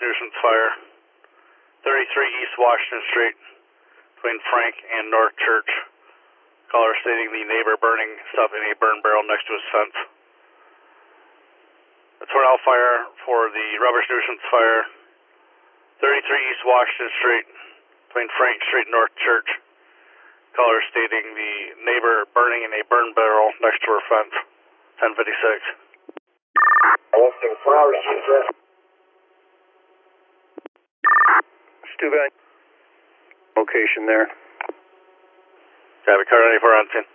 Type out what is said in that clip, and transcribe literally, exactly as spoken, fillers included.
nuisance fire, thirty-three East Washington Street, between Frank and North Church. Caller stating the neighbor burning stuff in a burn barrel next to his fence. A tornado fire for the rubbish nuisance fire, thirty-three East Washington Street, between Frank Street and North Church. Caller stating the neighbor burning in a burn barrel next to her fence, ten fifty-six. Stu, location there. Copy, car ninety-four on scene.